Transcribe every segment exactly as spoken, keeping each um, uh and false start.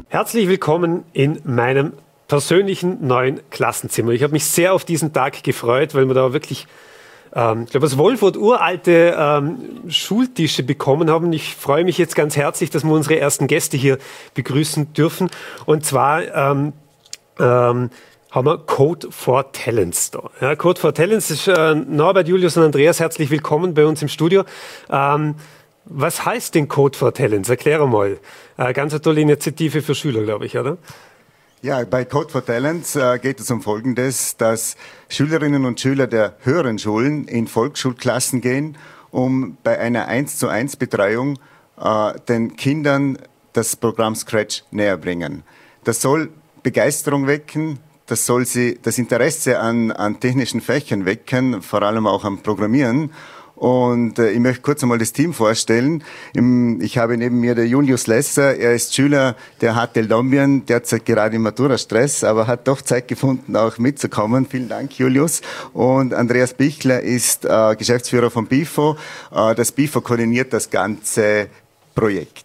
Herzlich willkommen in meinem persönlichen neuen Klassenzimmer. Ich habe mich sehr auf diesen Tag gefreut, weil wir da wirklich, ähm, ich glaube, aus Wolfurt uralte ähm, Schultische bekommen haben. Ich freue mich jetzt ganz herzlich, dass wir unsere ersten Gäste hier begrüßen dürfen. Und zwar ähm, ähm, haben wir Code for Talents da. Ja, Code for Talents ist äh, Norbert, Julius und Andreas. Herzlich willkommen bei uns im Studio. Ähm, Was heißt denn Code for Talents? Erkläre mal. Äh, ganz eine tolle Initiative für Schüler, glaube ich, oder? Ja, bei Code for Talents äh, geht es um Folgendes, dass Schülerinnen und Schüler der höheren Schulen in Volksschulklassen gehen, um bei einer eins zu eins Betreuung äh, den Kindern das Programm Scratch näher bringen. Das soll Begeisterung wecken, das soll sie das Interesse an, an technischen Fächern wecken, vor allem auch am Programmieren. Und äh, ich möchte kurz einmal das Team vorstellen. Im, ich habe neben mir der Julius Lesser. Er ist Schüler der H T L Dombien, derzeit gerade im Matura-Stress, aber hat doch Zeit gefunden, auch mitzukommen. Vielen Dank, Julius. Und Andreas Bichler ist äh, Geschäftsführer von BIFO. Äh, das BIFO koordiniert das ganze Projekt.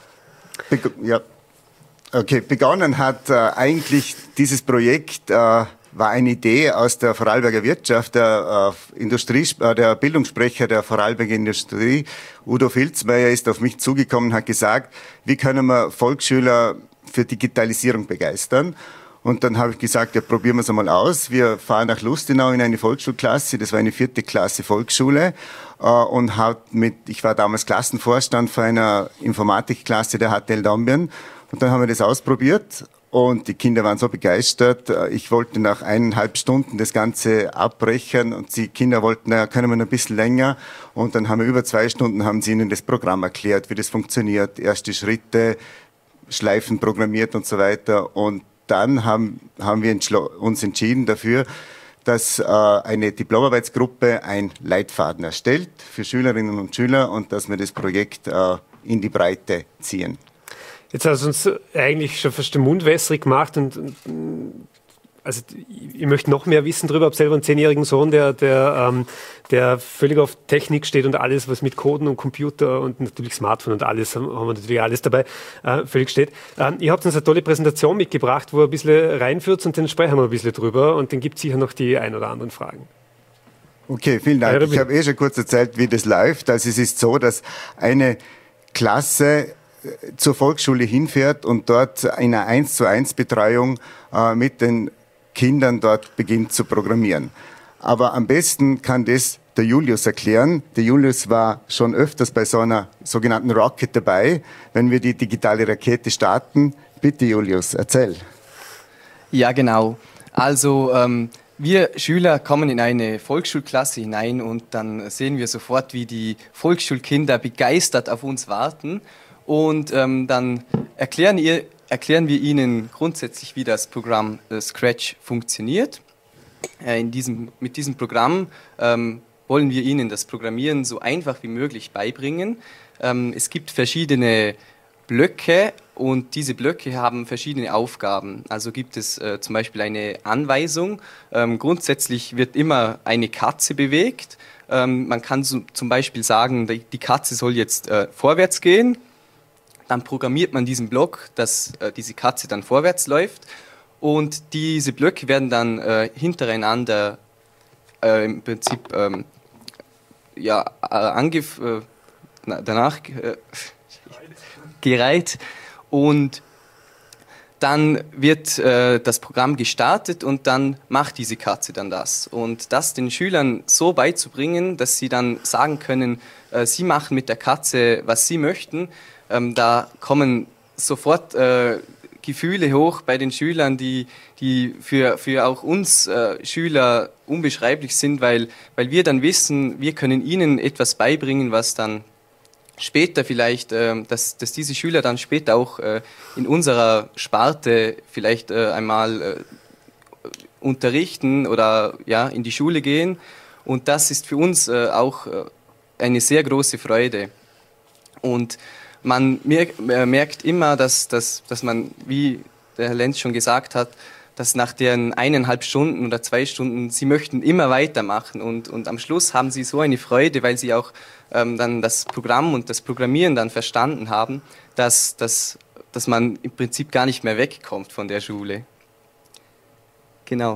Be ja. Okay, begonnen hat äh, eigentlich dieses Projekt äh, war eine Idee aus der Vorarlberger Wirtschaft. Der, äh, Industrie, äh, der Bildungssprecher der Vorarlberger Industrie, Udo Filzmeier, ist auf mich zugekommen und hat gesagt, wie können wir Volksschüler für Digitalisierung begeistern? Und dann habe ich gesagt, ja, probieren wir es einmal aus. Wir fahren nach Lustenau in eine Volksschulklasse, das war eine vierte Klasse Volksschule. Äh, und hat mit, ich war damals Klassenvorstand für einer Informatikklasse der H T L Dombien. Und dann haben wir das ausprobiert. Und die Kinder waren so begeistert. Ich wollte nach eineinhalb Stunden das Ganze abbrechen und die Kinder wollten, naja, können wir noch ein bisschen länger. Und dann haben wir über zwei Stunden, haben sie ihnen das Programm erklärt, wie das funktioniert, erste Schritte, Schleifen programmiert und so weiter. Und dann haben, haben wir uns entschieden dafür, dass äh, eine Diplomarbeitsgruppe einen Leitfaden erstellt für Schülerinnen und Schüler und dass wir das Projekt äh, in die Breite ziehen. Jetzt hast du uns eigentlich schon fast den Mund wässrig gemacht und, und also ich möchte noch mehr wissen darüber. Ich habe selber einen zehnjährigen Sohn, der, der, ähm, der völlig auf Technik steht und alles, was mit Coden und Computer und natürlich Smartphone und alles, haben wir natürlich alles dabei, äh, völlig steht. Ähm, ihr habt uns eine tolle Präsentation mitgebracht, wo ihr ein bisschen reinführt und dann sprechen wir ein bisschen drüber und dann gibt es sicher noch die ein oder anderen Fragen. Okay, vielen Dank. Ich habe eh schon kurz erzählt, wie das läuft. Also es ist so, dass eine Klasse zur Volksschule hinfährt und dort in einer eins zu eins Betreuung äh, mit den Kindern dort beginnt zu programmieren. Aber am besten kann das der Julius erklären. Der Julius war schon öfters bei so einer sogenannten Rocket dabei, wenn wir die digitale Rakete starten. Bitte Julius, erzähl. Ja, genau. Also ähm, wir Schüler kommen in eine Volksschulklasse hinein und dann sehen wir sofort, wie die Volksschulkinder begeistert auf uns warten. Und ähm, dann erklären, ihr, erklären wir Ihnen grundsätzlich, wie das Programm äh, Scratch funktioniert. Äh, in diesem, mit diesem Programm ähm, wollen wir Ihnen das Programmieren so einfach wie möglich beibringen. Ähm, es gibt verschiedene Blöcke und diese Blöcke haben verschiedene Aufgaben. Also gibt es äh, zum Beispiel eine Anweisung. Ähm, grundsätzlich wird immer eine Katze bewegt. Ähm, man kann so, zum Beispiel sagen, die Katze soll jetzt äh, vorwärts gehen. Dann programmiert man diesen Block, dass äh, diese Katze dann vorwärts läuft und diese Blöcke werden dann äh, hintereinander äh, im Prinzip ähm, ja, äh, angef äh, danach äh, gereiht und dann wird äh, das Programm gestartet und dann macht diese Katze dann das. Und das den Schülern so beizubringen, dass sie dann sagen können, äh, sie machen mit der Katze, was sie möchten. Ähm, da kommen sofort äh, Gefühle hoch bei den Schülern, die, die für, für auch uns äh, Schüler unbeschreiblich sind, weil, weil wir dann wissen, wir können ihnen etwas beibringen, was dann später vielleicht, äh, dass, dass diese Schüler dann später auch äh, in unserer Sparte vielleicht äh, einmal äh, unterrichten oder ja, in die Schule gehen. Und das ist für uns äh, auch äh, eine sehr große Freude. Und man merkt immer, dass, dass, dass man, wie der Herr Lenz schon gesagt hat, dass nach deren eineinhalb Stunden oder zwei Stunden, sie möchten immer weitermachen und, und am Schluss haben sie so eine Freude, weil sie auch ähm, dann das Programm und das Programmieren dann verstanden haben, dass, dass, dass man im Prinzip gar nicht mehr wegkommt von der Schule. Genau.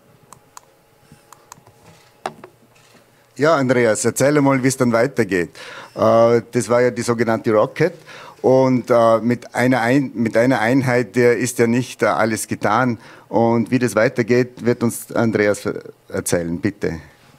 Ja, Andreas, erzähl mal, wie es dann weitergeht. Äh, das war ja die sogenannte Rocket. Und äh, mit, einer Ein mit einer Einheit der ist ja nicht äh, alles getan. Und wie das weitergeht, wird uns Andreas erzählen, bitte.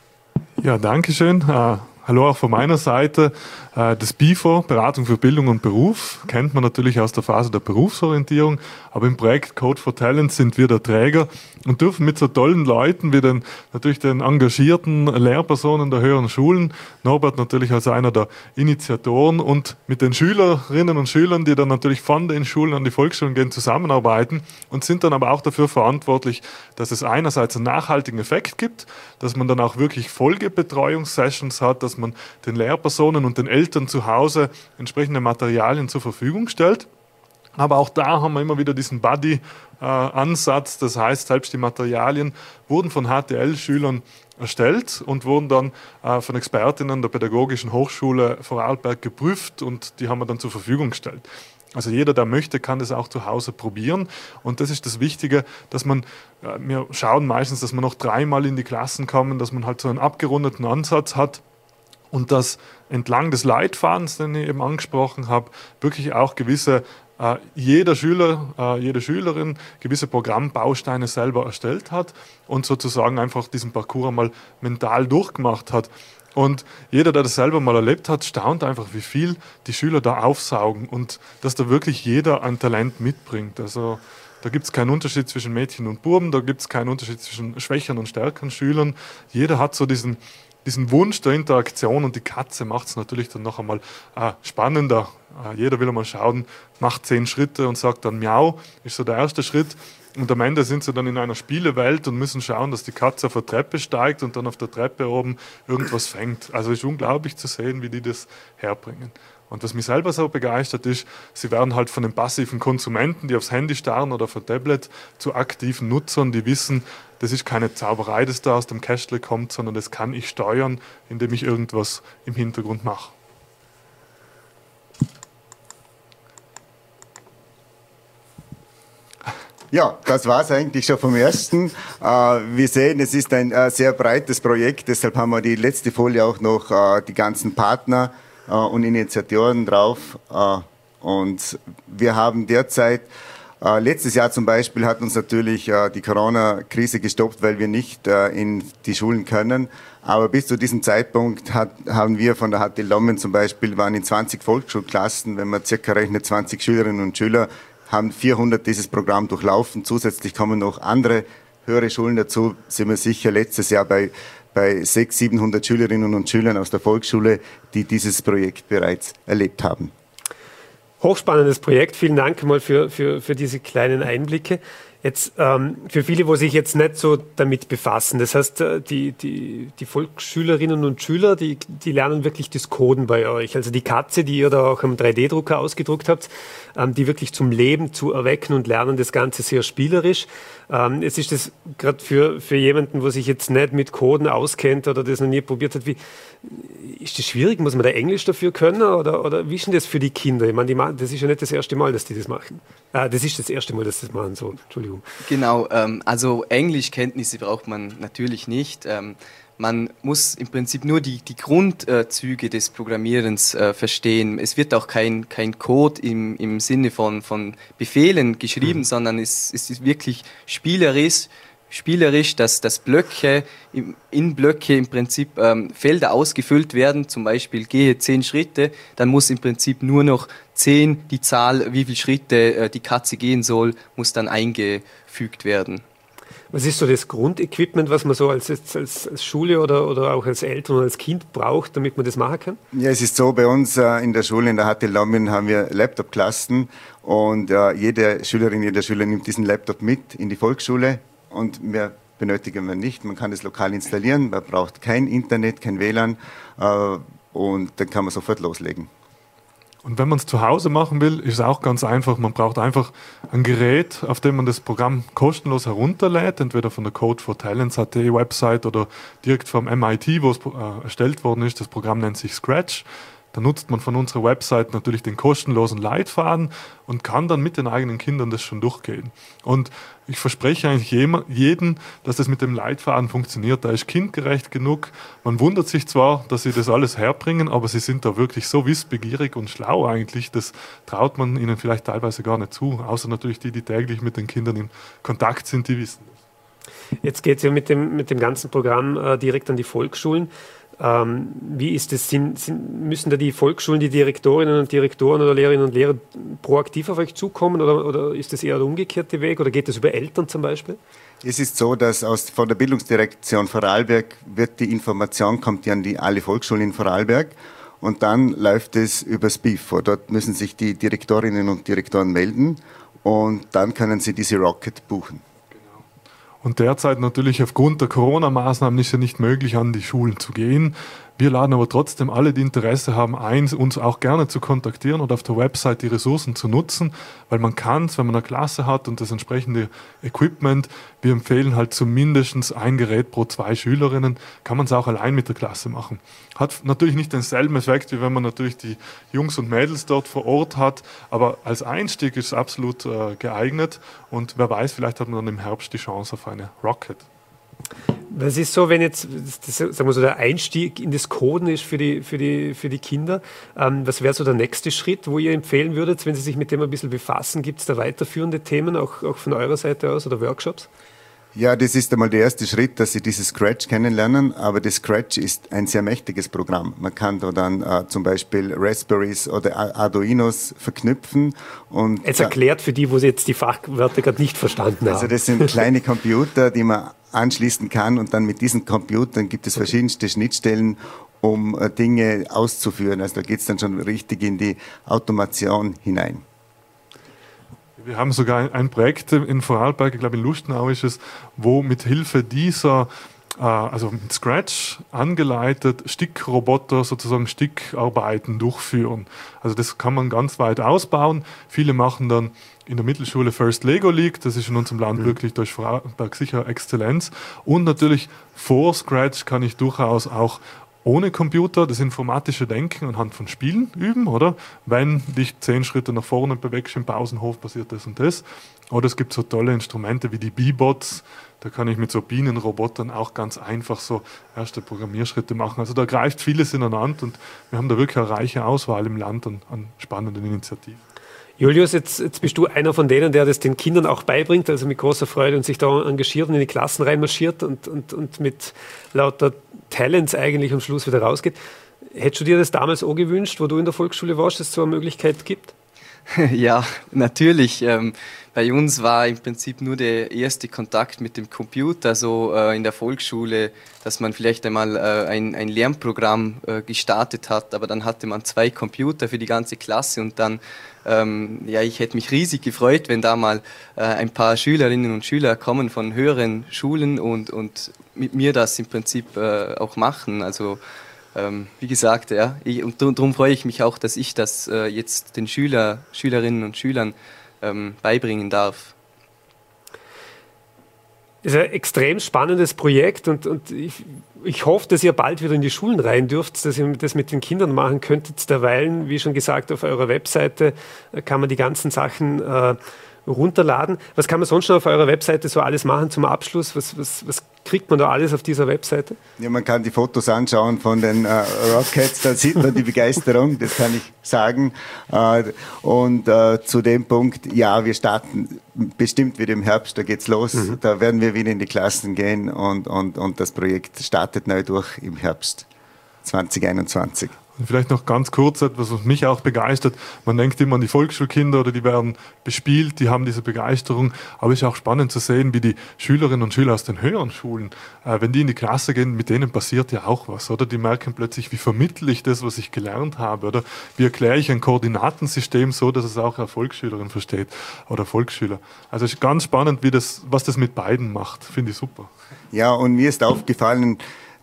Ja, danke schön. Äh, hallo auch von meiner Seite. Äh, das B I F O, Beratung für Bildung und Beruf, kennt man natürlich aus der Phase der Berufsorientierung. Aber im Projekt Code for Talent sind wir der Träger und dürfen mit so tollen Leuten wie den, natürlich den engagierten Lehrpersonen der höheren Schulen, Norbert natürlich als einer der Initiatoren und mit den Schülerinnen und Schülern, die dann natürlich von den Schulen an die Volksschulen gehen, zusammenarbeiten und sind dann aber auch dafür verantwortlich, dass es einerseits einen nachhaltigen Effekt gibt, dass man dann auch wirklich Folgebetreuungssessions hat, dass man den Lehrpersonen und den Eltern zu Hause entsprechende Materialien zur Verfügung stellt. Aber auch da haben wir immer wieder diesen Buddy-Ansatz. Das heißt, selbst die Materialien wurden von H T L-Schülern erstellt und wurden dann äh, von Expertinnen der Pädagogischen Hochschule Vorarlberg geprüft und die haben wir dann zur Verfügung gestellt. Also jeder, der möchte, kann das auch zu Hause probieren. Und das ist das Wichtige, dass man, äh, wir schauen meistens, dass wir noch dreimal in die Klassen kommen, dass man halt so einen abgerundeten Ansatz hat. Und dass entlang des Leitfadens, den ich eben angesprochen habe, wirklich auch gewisse, äh, jeder Schüler, äh, jede Schülerin gewisse Programmbausteine selber erstellt hat und sozusagen einfach diesen Parcours einmal mental durchgemacht hat. Und jeder, der das selber mal erlebt hat, staunt einfach, wie viel die Schüler da aufsaugen und dass da wirklich jeder ein Talent mitbringt. Also da gibt es keinen Unterschied zwischen Mädchen und Buben, da gibt es keinen Unterschied zwischen schwächeren und stärkeren Schülern. Jeder hat so diesen diesen Wunsch der Interaktion und die Katze macht es natürlich dann noch einmal äh, spannender. Äh, jeder will einmal schauen, macht zehn Schritte und sagt dann Miau, ist so der erste Schritt. Und am Ende sind sie dann in einer Spielewelt und müssen schauen, dass die Katze auf der Treppe steigt und dann auf der Treppe oben irgendwas fängt. Also es ist unglaublich zu sehen, wie die das herbringen. Und was mich selber so begeistert ist, sie werden halt von den passiven Konsumenten, die aufs Handy starren oder auf ein Tablet, zu aktiven Nutzern, die wissen, das ist keine Zauberei, das da aus dem Kästle kommt, sondern das kann ich steuern, indem ich irgendwas im Hintergrund mache. Ja, das war es eigentlich schon vom Ersten. Äh, wir sehen, es ist ein äh, sehr breites Projekt, deshalb haben wir die letzte Folie auch noch äh, die ganzen Partner äh, und Initiatoren drauf. Äh, und wir haben derzeit, äh, letztes Jahr zum Beispiel hat uns natürlich äh, die Corona-Krise gestoppt, weil wir nicht äh, in die Schulen können. Aber bis zu diesem Zeitpunkt hat, haben wir von der H T Lommen zum Beispiel, waren in zwanzig Volksschulklassen, wenn man circa rechnet, zwanzig Schülerinnen und Schüler, haben vierhundert dieses Programm durchlaufen. Zusätzlich kommen noch andere höhere Schulen dazu. Sind wir sicher letztes Jahr bei, bei sechshundert, siebenhundert Schülerinnen und Schülern aus der Volksschule, die dieses Projekt bereits erlebt haben. Hochspannendes Projekt. Vielen Dank mal für, für, für diese kleinen Einblicke. Jetzt ähm, für viele, wo sich jetzt nicht so damit befassen, das heißt, die, die, die Volksschülerinnen und Schüler, die, die lernen wirklich das Coden bei euch. Also die Katze, die ihr da auch am drei D Drucker ausgedruckt habt, ähm, die wirklich zum Leben zu erwecken und lernen das Ganze sehr spielerisch. Ähm, jetzt ist das gerade für, für jemanden, wo sich jetzt nicht mit Coden auskennt oder das noch nie probiert hat, wie, ist das schwierig? Muss man da Englisch dafür können oder, oder wie ist denn das für die Kinder? Ich meine, die machen, das ist ja nicht das erste Mal, dass die das machen. Ah, das ist das erste Mal, dass sie das machen, so, Entschuldigung. Genau, ähm, also Englischkenntnisse braucht man natürlich nicht. Ähm, man muss im Prinzip nur die, die Grundzüge des Programmierens äh, verstehen. Es wird auch kein, kein Code im, im Sinne von, von Befehlen geschrieben, mhm. sondern es, es ist wirklich spielerisch, spielerisch, dass, dass Blöcke, in Blöcke im Prinzip ähm, Felder ausgefüllt werden, zum Beispiel gehe zehn Schritte, dann muss im Prinzip nur noch zehn, die Zahl, wie viele Schritte äh, die Katze gehen soll, muss dann eingefügt werden. Was ist so das Grundequipment, was man so als, als, als Schule oder, oder auch als Eltern oder als Kind braucht, damit man das machen kann? Ja, es ist so, bei uns äh, in der Schule, in der H T Lommen, haben wir Laptop-Klassen und äh, jede Schülerin, jeder Schüler nimmt diesen Laptop mit in die Volksschule und mehr benötigen wir nicht. Man kann das lokal installieren, man braucht kein Internet, kein W L A N äh, und dann kann man sofort loslegen. Und wenn man es zu Hause machen will, ist es auch ganz einfach. Man braucht einfach ein Gerät, auf dem man das Programm kostenlos herunterlädt, entweder von der Code for Talents Punkt at Website oder direkt vom M I T, wo es äh, erstellt worden ist. Das Programm nennt sich Scratch. Da nutzt man von unserer Website natürlich den kostenlosen Leitfaden und kann dann mit den eigenen Kindern das schon durchgehen. Und ich verspreche eigentlich jedem, dass das mit dem Leitfaden funktioniert. Da ist kindgerecht genug. Man wundert sich zwar, dass sie das alles herbringen, aber sie sind da wirklich so wissbegierig und schlau eigentlich. Das traut man ihnen vielleicht teilweise gar nicht zu. Außer natürlich die, die täglich mit den Kindern in Kontakt sind, die wissen das. Jetzt geht es ja mit dem, mit dem ganzen Programm äh, direkt an die Volksschulen. Ähm, wie ist es? Sind, sind, müssen da die Volksschulen, die Direktorinnen und Direktoren oder Lehrerinnen und Lehrer proaktiv auf euch zukommen oder, oder ist das eher der umgekehrte Weg oder geht das über Eltern zum Beispiel? Es ist so, dass aus, von der Bildungsdirektion Vorarlberg wird die Information, kommt ja an die, alle Volksschulen in Vorarlberg und dann läuft es übers B I F O. Dort müssen sich die Direktorinnen und Direktoren melden und dann können sie diese Rocket buchen. Und derzeit natürlich aufgrund der Corona-Maßnahmen ist ja nicht möglich, an die Schulen zu gehen. Wir laden aber trotzdem alle, die Interesse haben, ein, uns auch gerne zu kontaktieren und auf der Website die Ressourcen zu nutzen, weil man kann es, wenn man eine Klasse hat und das entsprechende Equipment, wir empfehlen halt zumindest ein Gerät pro zwei Schülerinnen, kann man es auch allein mit der Klasse machen. Hat natürlich nicht denselben Effekt, wie wenn man natürlich die Jungs und Mädels dort vor Ort hat, aber als Einstieg ist es absolut äh, geeignet und wer weiß, vielleicht hat man dann im Herbst die Chance auf eine Rocket. Was ist so, wenn jetzt das, sagen wir so, der Einstieg in das Coden ist für die, für die, für die Kinder? Ähm, was wäre so der nächste Schritt, wo ihr empfehlen würdet, wenn Sie sich mit dem ein bisschen befassen? Gibt es da weiterführende Themen, auch, auch von eurer Seite aus oder Workshops? Ja, das ist einmal der erste Schritt, dass Sie dieses Scratch kennenlernen, aber das Scratch ist ein sehr mächtiges Programm. Man kann da dann äh, zum Beispiel Raspberries oder Arduinos verknüpfen. Und jetzt erklärt für die, wo Sie jetzt die Fachwörter gerade nicht verstanden haben. Also das sind kleine Computer, die man anschließen kann und dann mit diesen Computern gibt es verschiedenste Schnittstellen, um äh, Dinge auszuführen. Also da geht es dann schon richtig in die Automation hinein. Wir haben sogar ein Projekt in Vorarlberg, ich glaube in Lustenau ist es, wo mit Hilfe dieser, äh, also mit Scratch angeleitet, Stickroboter sozusagen Stickarbeiten durchführen. Also das kann man ganz weit ausbauen. Viele machen dann in der Mittelschule First Lego League, das ist in unserem Land mhm. wirklich durch Vorarlberg sicher Exzellenz. Und natürlich vor Scratch kann ich durchaus auch ohne Computer das informatische Denken anhand von Spielen üben, oder? Wenn dich zehn Schritte nach vorne bewegst im Pausenhof, passiert das und das. Oder es gibt so tolle Instrumente wie die Bee-Bots, da kann ich mit so Bienenrobotern auch ganz einfach so erste Programmierschritte machen. Also da greift vieles ineinander und wir haben da wirklich eine reiche Auswahl im Land an, an spannenden Initiativen. Julius, jetzt, jetzt bist du einer von denen, der das den Kindern auch beibringt, also mit großer Freude und sich da engagiert und in die Klassen reinmarschiert und, und, und mit lauter Talents eigentlich am Schluss wieder rausgeht. Hättest du dir das damals auch gewünscht, wo du in der Volksschule warst, dass es so eine Möglichkeit gibt? Ja, natürlich. Ähm, bei uns war im Prinzip nur der erste Kontakt mit dem Computer so äh, in der Volksschule, dass man vielleicht einmal äh, ein, ein Lernprogramm äh, gestartet hat, aber dann hatte man zwei Computer für die ganze Klasse und dann, ähm, ja, ich hätte mich riesig gefreut, wenn da mal äh, ein paar Schülerinnen und Schüler kommen von höheren Schulen und, und mit mir das im Prinzip äh, auch machen. Also Ähm, wie gesagt, ja, ich, und darum freue ich mich auch, dass ich das äh, jetzt den Schüler, Schülerinnen und Schülern ähm, beibringen darf. Das ist ein extrem spannendes Projekt und, und ich, ich hoffe, dass ihr bald wieder in die Schulen rein dürft, dass ihr das mit den Kindern machen könntet. Derweilen, wie schon gesagt, auf eurer Webseite kann man die ganzen Sachen äh, runterladen. Was kann man sonst noch auf eurer Webseite so alles machen zum Abschluss? Was, was, was kriegt man da alles auf dieser Webseite? Ja, man kann die Fotos anschauen von den äh, Rockets, da sieht man die Begeisterung, das kann ich sagen. Äh, und äh, zu dem Punkt, ja, wir starten bestimmt wieder im Herbst, da geht's los. Mhm. Da werden wir wieder in die Klassen gehen und, und, und das Projekt startet neu durch im Herbst zwanzig einundzwanzig. Und vielleicht noch ganz kurz etwas, was mich auch begeistert. Man denkt immer an die Volksschulkinder oder die werden bespielt, die haben diese Begeisterung. Aber es ist auch spannend zu sehen, wie die Schülerinnen und Schüler aus den höheren Schulen, äh, wenn die in die Klasse gehen, mit denen passiert ja auch was, oder? Die merken plötzlich, wie vermittle ich das, was ich gelernt habe, oder? Wie erkläre ich ein Koordinatensystem so, dass es auch eine Volksschülerin versteht oder Volksschüler. Also es ist ganz spannend, wie das, was das mit beiden macht. Finde ich super. Ja, und mir ist aufgefallen,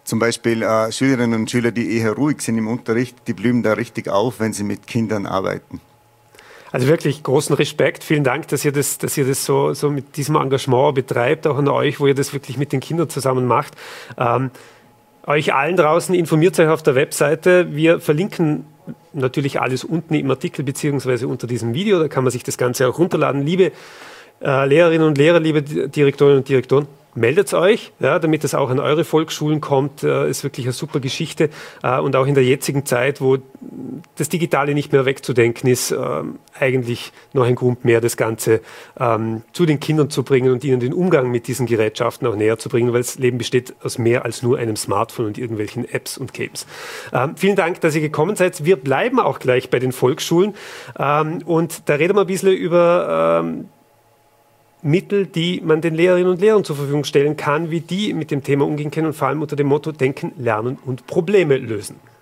zum Beispiel äh, Schülerinnen und Schüler, die eher ruhig sind im Unterricht, die blühen da richtig auf, wenn sie mit Kindern arbeiten. Also wirklich großen Respekt. Vielen Dank, dass ihr das, dass ihr das so, so mit diesem Engagement betreibt, auch an euch, wo ihr das wirklich mit den Kindern zusammen macht. Ähm, euch allen draußen, informiert euch auf der Webseite. Wir verlinken natürlich alles unten im Artikel beziehungsweise unter diesem Video. Da kann man sich das Ganze auch runterladen. Liebe äh, Lehrerinnen und Lehrer, liebe Direktorinnen und Direktoren, meldet euch, ja, damit es auch an eure Volksschulen kommt. Äh, ist wirklich eine super Geschichte. Äh, und auch in der jetzigen Zeit, wo das Digitale nicht mehr wegzudenken ist, äh, eigentlich noch ein Grund mehr, das Ganze ähm, zu den Kindern zu bringen und ihnen den Umgang mit diesen Gerätschaften auch näher zu bringen, weil das Leben besteht aus mehr als nur einem Smartphone und irgendwelchen Apps und Games. Ähm, vielen Dank, dass ihr gekommen seid. Wir bleiben auch gleich bei den Volksschulen ähm, und da reden wir ein bisschen über ähm, Mittel, die man den Lehrerinnen und Lehrern zur Verfügung stellen kann, wie die mit dem Thema umgehen können und vor allem unter dem Motto Denken, Lernen und Probleme lösen.